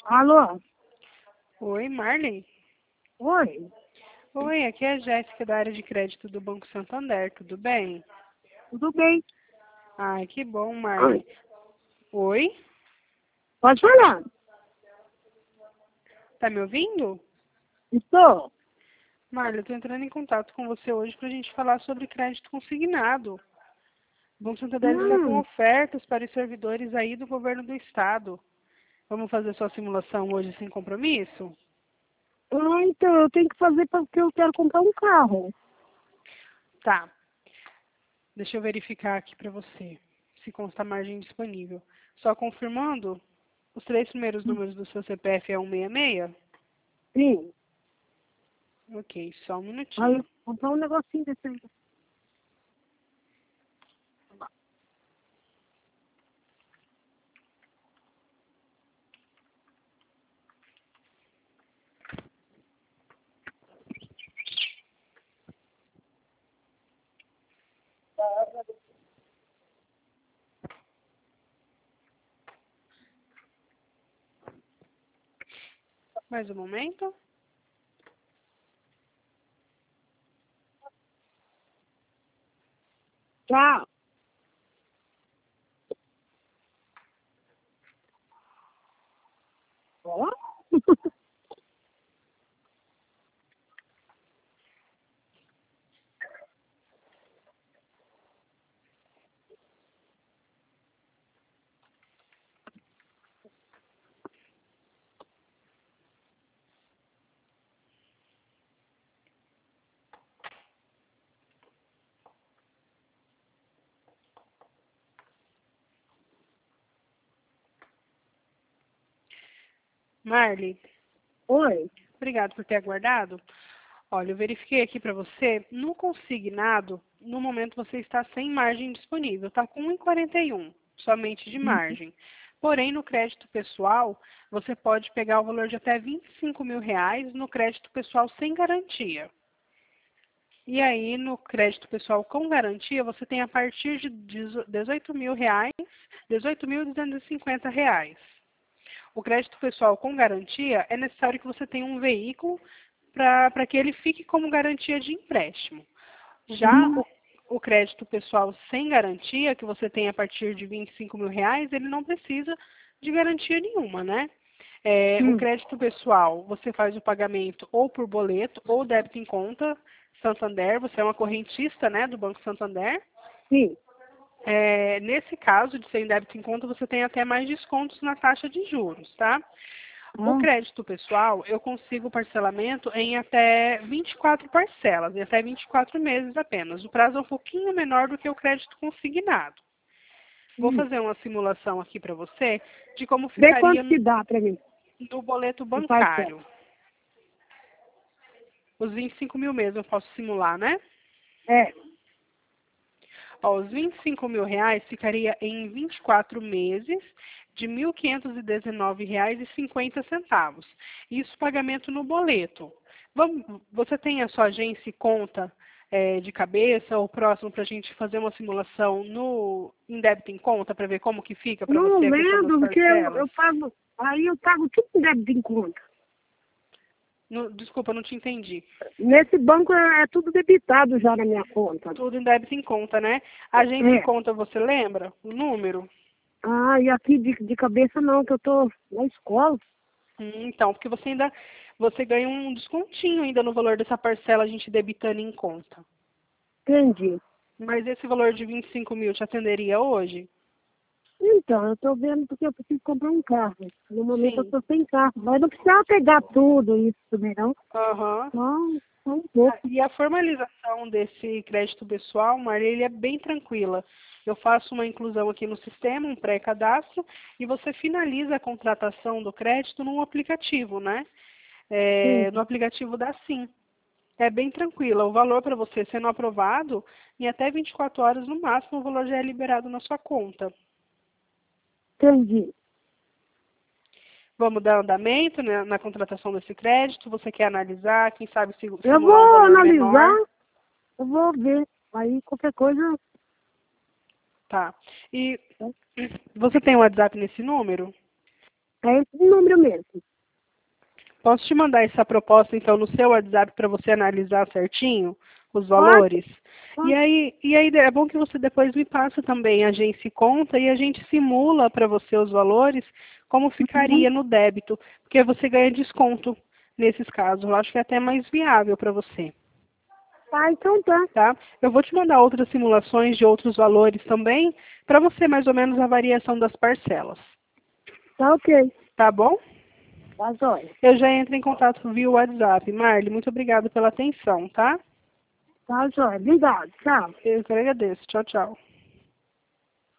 Alô? Oi, Marley. Oi? Oi, aqui é a Jéssica da área de crédito do Banco Santander, tudo bem? Tudo bem? Ai, que bom, Marley. Oi? Oi, Pode falar. tá me ouvindo? Estou. Marley, eu tô entrando em contato com você hoje pra gente falar sobre crédito consignado. O Banco Santander está com Hum. ofertas para os servidores aí do governo do estado. Vamos fazer sua simulação hoje sem compromisso? Então, eu tenho que fazer porque eu quero comprar um carro. Tá, deixa eu verificar aqui pra você se consta a margem disponível. Só confirmando, os três primeiros números do seu CPF é 166? Sim. Ok, só um Aí, minutinho. comprar um negocinho desse aí. Mais um momento. Tchau. Ó. Marley, Oi? obrigado por ter aguardado. Olha, eu verifiquei aqui para você, no consignado, no momento você está sem margem disponível, está com 1,41 somente de margem. Porém, no crédito pessoal, você pode pegar o valor de até R$ 25.000 no crédito pessoal sem garantia. E aí, no crédito pessoal com garantia, você tem a partir de R$ 18.000, R$ 18.250. O crédito pessoal com garantia é necessário que você tenha um veículo para que ele fique como garantia de empréstimo. Já o crédito pessoal sem garantia, que você tem a partir de R$ 25.000, ele não precisa de garantia nenhuma, né? O Hum. crédito pessoal, você faz o pagamento ou por boleto ou débito em conta Santander, você é uma correntista, né, do Banco Santander. Sim. Nesse caso de ser em débito em conta, você tem até mais descontos na taxa de juros, tá? O Ah, crédito pessoal, eu consigo parcelamento em até 24 parcelas, em até 24 meses apenas. O prazo é um pouquinho menor do que o crédito consignado. Vou hum. fazer uma simulação aqui para você de como Vê ficaria quanto que dá pra mim. no boleto E parcela. bancário. Os 25.000 mesmo eu posso simular, né? É. Ó, os R$ 25.000 ficaria em 24 meses de R$ 1.519,50. Isso pagamento no boleto. Você tem a sua agência e conta de cabeça ou próximo para a gente fazer uma simulação em débito em conta para ver como que fica para Não você a questão das lembro, porque parcelas? eu pago. Aí eu pago tudo em débito em conta. Desculpa, não te entendi. Nesse banco é tudo debitado já na minha conta. Tudo em débito em conta, né? Agência e É. conta, você lembra o número? Ah, e aqui de cabeça não, que eu tô na escola. Então, porque você ganha um descontinho ainda no valor dessa parcela a gente debitando em conta. Entendi. Mas esse valor de 25.000 te atenderia hoje? Então, eu tô vendo porque eu preciso comprar um carro. No momento eu Sim. tô sem carro. Mas não precisa pegar tudo isso também, não. Aham. Só um pouco. E a formalização desse crédito pessoal, Maria, ele é bem tranquila. Eu faço uma inclusão aqui no sistema, um pré-cadastro, e você finaliza a contratação do crédito num aplicativo, né? Sim, No aplicativo da Sim. É bem tranquila. O valor para você sendo aprovado, em até 24 horas no máximo, o valor já é liberado na sua conta. entendi. Vamos dar andamento, né, na contratação desse crédito? Você quer analisar? Quem sabe Eu simular um vou valor analisar, menor? eu vou ver. Aí qualquer coisa. Tá. E você tem um WhatsApp nesse número? É esse número mesmo. Posso te mandar essa proposta, então, no seu WhatsApp para você analisar certinho os valores? Pode. E aí é bom que você depois me passa também a agência e conta e a gente simula para você os valores, como ficaria no débito, porque você ganha desconto nesses casos. Eu acho que é até mais viável para você. Tá, então tá. Tá? Eu vou te mandar outras simulações de outros valores também, para você mais ou menos a variação das parcelas. Tá ok. Tá bom? Tá jóia. Eu já entro em contato via WhatsApp. Marli, muito obrigada pela atenção, tá? Tá jóia. Obrigado. Tchau. Eu que agradeço. Tchau, tchau.